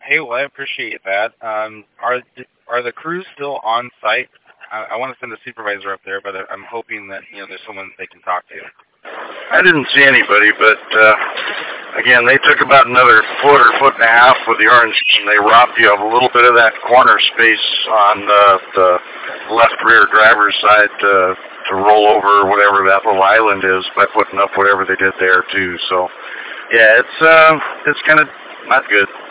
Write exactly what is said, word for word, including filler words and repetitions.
Hey, well, I appreciate that. Um, are th- are the crews still on site? I, I want to send a supervisor up there, but I- I'm hoping that you know there's someone they can talk to. I didn't see anybody, but uh, again, they took about another foot or foot and a half with the orange, and they robbed you of a little bit of that corner space on uh, the left rear driver's side to, to roll over whatever that little island is by putting up whatever they did there too. So, yeah, it's uh, it's kind of not good.